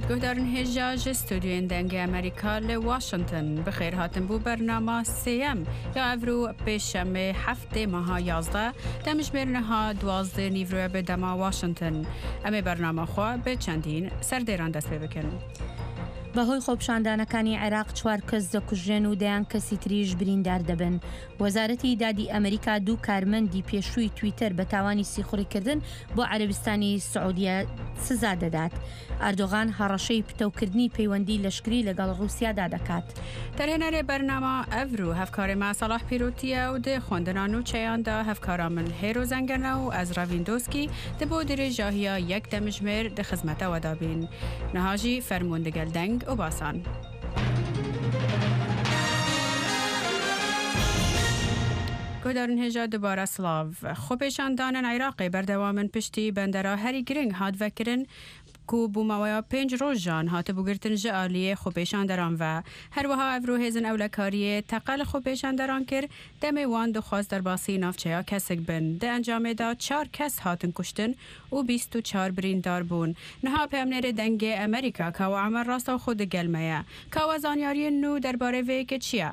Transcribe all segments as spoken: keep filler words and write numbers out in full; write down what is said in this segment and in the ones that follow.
گهدارن هجاج استودیوین دنگ امریکا ل واشنطن بخیر هاتن بو برنامه سیم یا افرو پیشمه هفته ماه یازده دمش برنها دوازده نیورو به دما واشنطن امی برنامه خواه به چندین سردیران دست بکن. بەهۆی خۆپشاندانەکانی عێراق چوار کەس دەکوژێن و دەیان کەسی تریش بریندار دەبن. وەزارەتی دادی ئەمریکا دوو کارمەندی پێشووی تویتەر بە تاوانی سیخوڕیکردن بۆ عەرەبستانی سعودیە سزا دەدات. ئەردۆغان هەڕەشەی پتەوکردنی پەیوەندی لەشکری لەگەڵ ڕووسیادا دەکات. تەرێنەرێ بەرنامە ئەڤرو هەفکارێ ماسەڵاح پیرۆتیە و دێ خوێندنان و چەیاندا هەفکارا من هێرۆ زەنگەنە و ئەزرا ڤیندۆسکی دە بۆ درێژاهیە یەک دەمژمێر دە خزمەتەوە دابین. نەهاژی فەرموندەگەل دەنگ و باسان. گودارن هجا دوباره سلاف خوبشان دانن عراقی بردوامن پشتی بندرا هری گرنگ هاد وکرن کو بوماویا پنج روز جان هات بگرتن جالیه خوبشان دران و هر وها افرو هزن اولکاریه تقل خوبشان دران کر دمی وان دخواست در باسی نافچه کسک بن ده انجام دا چار کس هاتن کشتن و بیست و چار بریندار بون نها پیمنر دنگ امریکا که و عمر راست خود گلمه که و زانیاری نو درباره وی که چیه؟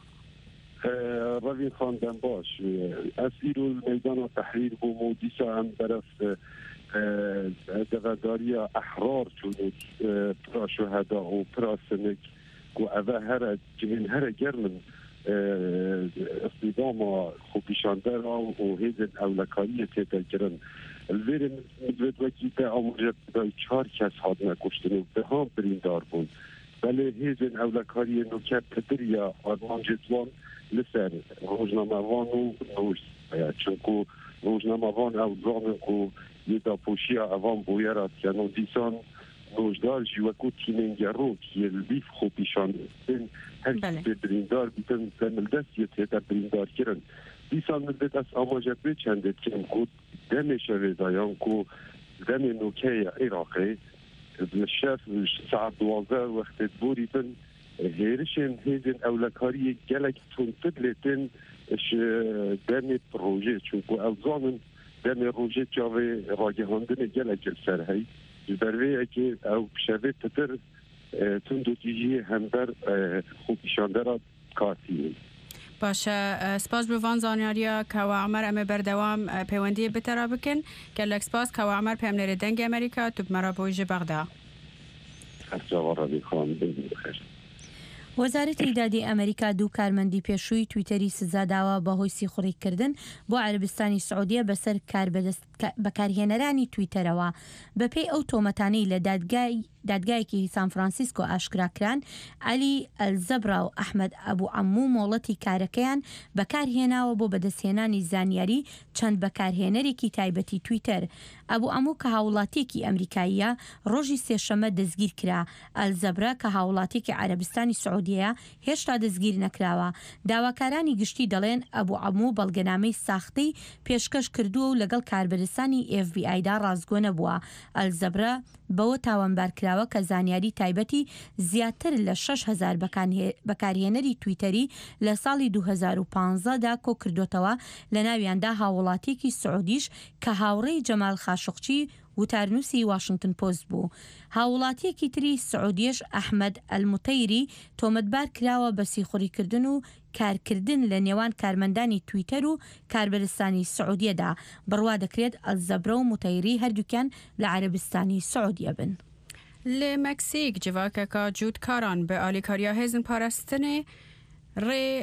روی خواندن باش اسیر المیدان تحریر بو مودیسا هم طرف دغداری احرار چونید پرا شهدا و پرا سنک و اوه هر جمین هر گرمن اصدام خوبیشانده را و هیزن اولکاری تیده گرن الویر مدود وکیده آموزت دای چهار کس هاد نکشتن و به هم بریندار بود بله هیزن اولکاری نوکت پدر یا آرمان جدوان لسر روزنامه‌وان و نوش چونکو روزنامه‌وان او زانن کو یه داپوشی اوان بویرات کنون دیسان نوشدار جوکو تیمنگرو که البیف خوبیشان بین هر که بریندار بیتن زمل دست یه تیده بریندار کرن دیسان ملده دست آماجت بچنده کن کو دم شویدایان کو دم نوکه عراقی شف ساعت دوازده وقت بوری بن هیرشن هیزن اولکاری گلک تونتد لیتن دم پروژه چونکو اوزانن دم روژه جاوه راگهاندن گلک سر هی بروی اگه او شوه تتر تندو تیجی همبر خوبیشانده را کارتیه باشه سپاس بروان زانیاریا که و عمر امه بردوام پیوندی بترا بکن گلک سپاس که و عمر پیمنر دنگ امریکا تو بمرا بویج بغدا خسته رابی خان بگیم بخیر وەزارەتی دادی ئەمریکا دوو کارمەندی پێشووی تویتەری سزا داوە بەهۆی سیخوڕیکردن بۆ عەرەبستانی سعودیە بەسەر بەکارهێنەرانی تویتەرەوە بەپێی ئەو تۆمەتانەی لە دادگای دادگایەکی سان فرانسیسکۆ ئاشکراکران عەلی ئەلزەبرا و ئەحمەد ئەبوو عەموو مۆڵەتی کارەکەیان بەکارهێناوە بۆ بەدەستهێنانی زانیاری چەند بەکارهێنەرێکی تایبەتی تویتەر ئەبوو عەموو کە هاوڵاتیەکی ئەمریکاییە ڕۆژی سێشەممە دەستگیر کرا ئەلزەبرا کە هاوڵاتیەکی عەرەبستانی سعودیە هێشتا دەستگیر نەکراوە داواکارانی گشتی دەڵێن ئەبوو عەموو بەڵگەنامەی ساختی پێشکەش کردووە و لەگەڵ کاربەرستانی ئێف بی ئایدا ڕازگۆ نەبووە ئەلزەبرا بەوە تاوانبارکراوە کە زانیاری تایبەتی زیاتر لە شەش هەزار بەکارهێنەری تویتەری لە ساڵی دوو هەزار و پانزەدا کۆ کردوتەوە لە ناویاندا هاوڵاتیەکی سعودیش کە هاوڕێی جەمال خاشقچی وتارنووسی واشنگتن پۆست بوو. هاوڵاتیەکی تری سعودیش ئەحمەد ئەلموتەیری تۆمەتبار کراوە بە سیخوڕیکردن و کارکردن لە نێوان کارمەندانی تویتەر و کاربەرستانی سعودیەدا بڕوا دەکرێت ئەلزەبرە و موتەیری هەردووکیان لە عەرەبستانی سعودیە بن. لە مەکسیک جڤاکەکە جوودکاران بە ئالیکاریا هێزن پاراستنێ ڕێ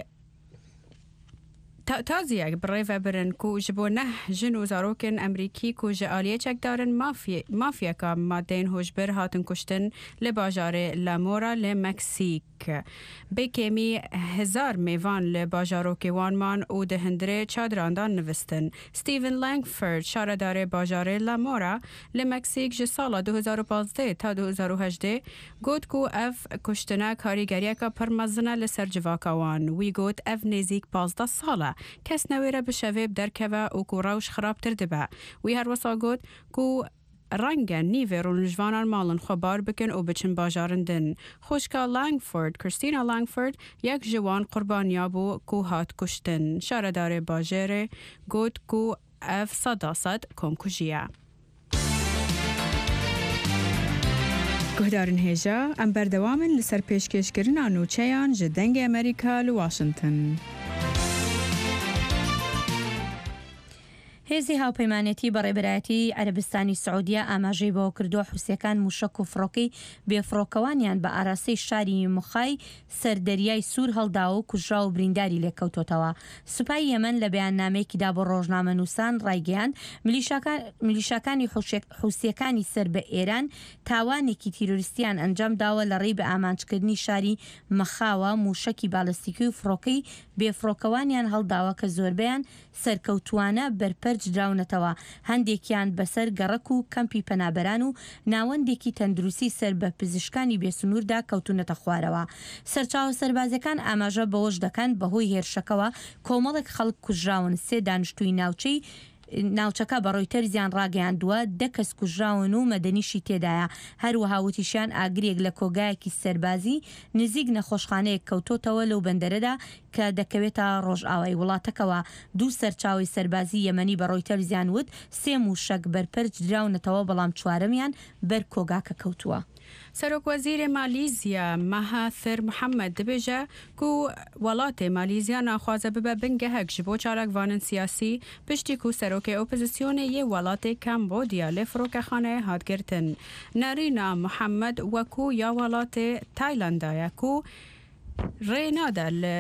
تازیەک بڕێڤە برن کو ji bo neh jin û zarokên Emerîkî ku ji aliyê çekdarin mafyeka madeyên hojbir hatin kuştin li bajarê Lamora li Meksîk. Bêkemî hezar mêvan li bajarokê wan man û di hindirê çadirandan nivîstin. Stephen Langford şaredarê bajarê Lamora li Meksîk ji sala du hezar û panzdeh ta du hezar û hejdê got ku ev kuştina karîgeriyeka pir mezin e li ser civaka wan. Wî got ev nêzik panzdeh sal e. کەس نەوێرە بشەوێ بدەرکەوە و کو ڕەوش خراپتر دەبە. وی هەروەسا گوت کو ڕەنگە نیڤێ ڕۆژوانان ماڵن خۆبار بکەن و بچن باژارندن. خوشکە لانگفۆرد کریستینا لانگفۆرد یەک ji wan قوربانیا بوو کو هات کوشتن. شارەدارê bajêrê got ku ev seda sed komkujiye. گهدارن هێژە ئەم بەردەوامن لەسەر پێشکەشکردنا نوچەیان ji dengê ئەمریکا li Washington. هێزی هاوپەیمانێتی بەڕێبەرایەتی عەرەبستانی سعودیە ئاماژەی بەوە کردووە حوسیەکان موشک و فڕۆکەی بێفڕۆکەوانیان بە ئاراستەی شاری مخای سەردەریای سوور هەڵداوە و کوژرا و برینداری لێکەوتۆتەوە. سوپای یەمەن لە بەیاننامەیەکیدا بۆ ڕۆژنامەنووسان ڕایگەیاند میلیشاکانی حوسیەکانی سەر بە ئێران تاوانێکی تیرۆریستیان ئەنجام داوە لە ڕێی بە ئامانجکردنی شاری مەخاوە موشکی باڵستیکی و فڕۆکەی بێفڕۆکەوانیان هەڵداوە کە زۆربیان سەرکەوتوانە بەرپەرج دراونەتەوە، هەندێکیان بەسەر گەڕک و کەمپی پەنابەران و ناوەندێکی تەندروستی سەر بە پزیشکانی بێسنووردا کەوتونەتە خوارەوە. سەرچاوە سەربازەکان ئاماژە بەوەش دەکەن بەهۆی هێرشەکەەوە کۆمەڵێک خەڵک کوژراون. سێ دانیشتووی ناوچەی ناوچەکە بە ڕۆیتەر زیان ڕاگەیاندووە دە کەس کوژراون و مەدەنیشی تێدایە. هەروەها وتیشیان ئاگرێک لە کۆگایەکی سەربازی نزیک نەخۆشخانەیەک کەوتۆتەوە لەو بەندەرەدا کە دەکەوێتە ڕۆژئاوای وڵاتەکەوە. دوو سەرچاوی سەربازی یەمەنی بە ڕۆیتەر زیان وت سێ موشک بەرپەرج دراونەتەوە بەڵام چوارەمیان بەر کۆگاکە کەوتووە. سەرۆکوەزیرە مالیزیا مەهاتر محەممەد دەبێژە کو وڵاتێ مالیزیا ناخوازە ببە بنگەهەک ji بۆ چالاکڤانن سیاسی پشتی ku سەرۆکê opozîsyonê yê welatê Kambodya lê firokexaneyê hatgirtin. Nerîna Muhemed wekû ya welatê Tayland'a ye ku rê nade li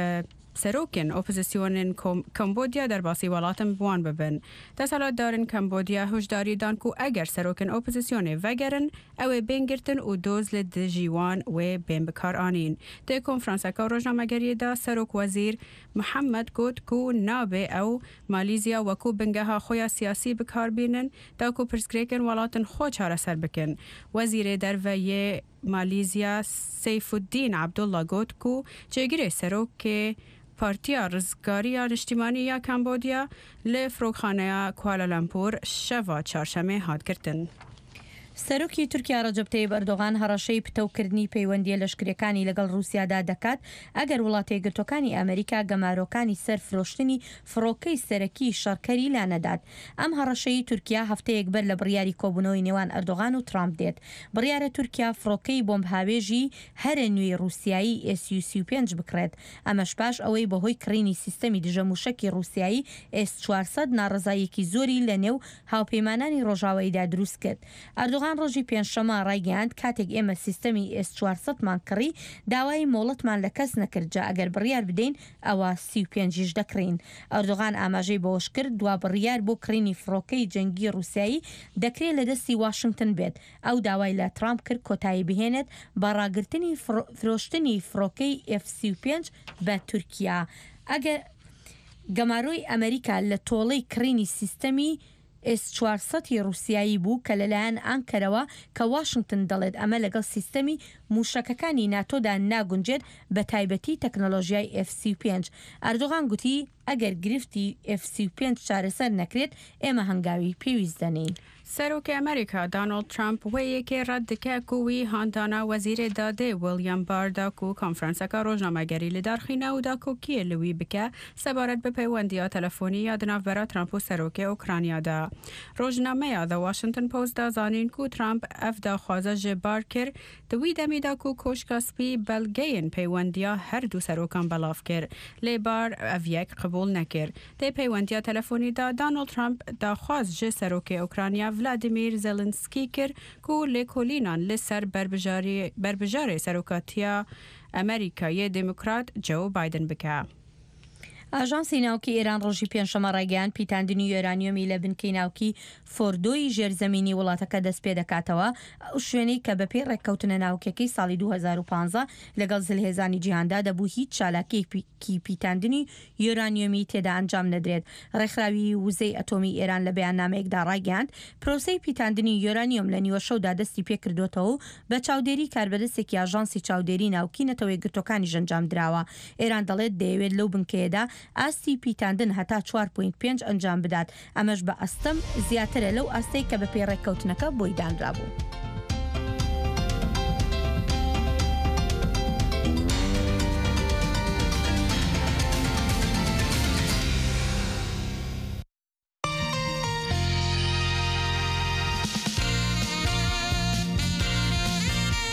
سەرۆکên opozîsyonên Kambodya derbasî welatin wan bibin. Desalatdarên Kambodya hişdarî dan ku eger serokên opozîsyonê vegerin ew ê bên girtin û doz li dijî wan wê bên bikar anîn. Di konferanseka rojnamegeriyê de Serokwezîr Muhemed got ku nabe ew Malîzya wekû bingeha xwe ya siyasî bikarbînin da ku pirsgirêkên welatin xwe çareser bikin. Wezîrê derve yê Malîzya Seyfuddin Abdullah got ku cêgirê serokê Partiya Rizgariya Niştimanî ya Kambodya li firokxaneya Kuala Lumpur şeva çarşemê hatgirtin. سەرۆکی تورکیا ڕەجەب تەیب ئەردۆغان هەڕەشەی پتەوکردنی پەیوەندیە لەشکریەکانی لەگەڵ رووسیادا دەکات ئەگەر وڵاتە یەکگرتووەکانی ئەمریکا گەمارۆکانی سەر فرۆشتنی فڕۆکەی سەرەکی شەڕکەری لا نەدات. ئەم هەڕەشەی تورکیا هەفتەیەک بەر لە بڕیاری کۆبوونەوەی نێوان ئەردۆغان و ترامپ دێت. بڕیارە تورکیا فڕۆکەی بۆمبهاوێژی هەرە نوێی رووسایی ئێس یو سی و پێنج بکرێت. ئەمەش پاش ئەوەی بەهۆی کڕینی سیستەمی دژەموشەکی رووسایی ئێس چوارسەد ناڕزایەکی زۆری لە نێو هاوپەیمانانی ڕۆژاواییدا دروست کرد. ئەردۆغان ڕۆژی پێنجشەمە ڕایگەیاند کاتێک ئێمە سیستەمی ئێس چوارسەدمان کڕی داوای مۆڵەتمان لە کەس نەکرد جا ئەگەر بڕیار بدەین ئەوە سی و پێنجیش دەکڕین. ئەردۆغان ئاماژەی بەوەش کرد دوا بڕیار بۆ کڕینی فڕۆکەی جەنگی رووسایی دەکرێت لە دەستی واشنگتن بێت. ئەو داوای لە ترامپ کرد کۆتایی بهێنێت بە ڕاگررتنی فرۆشتنی فڕۆکەی ئێف سی و پێنج بە تورکیا. ئەگەر گەمارۆی ئەمریکا لە تۆڵەی کڕینی سیستەمی ئێس چوارسەدی رووسایی بوو کە لەلایەن ئانکەرەوە کە واشنگتن دەڵێت ئەمە لەگەڵ سیستەمی موشەکەکانی ناتۆدا ناگونجێت بە تایبەتی تەکنۆلۆژیای ئێف سی و پێنج. ئەردۆغان گوتی ئەگەر گرفتی ئێف سی و پێنج چارەسەر نەکرێت ئێمە هەنگاوی پێویست دەنین. سەرۆکی ئەمریکا دانالد ترامپ وەیەکێ ڕەت دکە کووی هاندانا وەزیرێ دادێ ویلیام باردا و کۆنفرانسەکە ڕۆژنامەگەری لە دارخینەوەدا کۆکیە لەوی بکە سەبارەت بە پەیوەندیە تەلەفۆنی یا دناوبەرە ترامپ و سەرۆکی ئوکرانیادا. ڕۆژنامەیە The Washington Post دازانین کو ترامپ ئەف داخوازە ژێ بار کرد دوی دەمیدا کو کۆشکەسپی بەلگەیەن پەیوەندیە هەردوو سەرۆکان بەڵاف کرد لێ بار ئەڤیەک قبول نەکرد. دەی پەیوەندیە تەلەفۆنیدا دانالد ترامپ داخواز ژێ سەرۆکی ئوکرانیا ڤلادیمیر زێلنسکی کرد کو لێکۆلینان لەسەر بربژارێ سەرۆکاتیە ئەمریکایە دموکرات جو بایدن بکە. ئاژانسی ناوکی ئێران ڕۆژی پێنجشەمە ڕایگەیاند پیتاندنی یۆرانیۆمی لە بنکەی ناوکی فۆردۆی ژێرزەمینی وڵاتەکە دەست پێ دەکاتەوە. ئەو شوێنەی کە بەپێی ڕێککەوتنە ناوکەکەی ساڵی دوو هەزار و پانزە لەگەڵ زلهێزانی جیهاندا دەبوو هیچ چالاکیەکی پیتاندنی یۆرانیۆمی تێدا ئەنجام نەدرێت. ڕێکخراوی وزەی ئەتۆمی ئێران لە بەیاننامەیەکدا ڕایگەیاند پرۆسەی پیتاندنی یۆرانیۆم لە نیوە شەودا دەستی پێکردوتەوە و بە چاودێری کاربەدەستێکی ئاژانسی چاودێری ناوکی نەتەوە یەکگرتوەکانی ئەنجام دراوە. ئێران دەڵێت دەیەوێت لەو بنکەیەدا ئاستی پیتاندن هەتا چوار پۆینت پێنج ئەنجام بدات. ئەمەش بە ئەستەم زیاترە لەو ئاستەی کە بە پێی ڕێککەوتنەکە بۆی دانرابوو.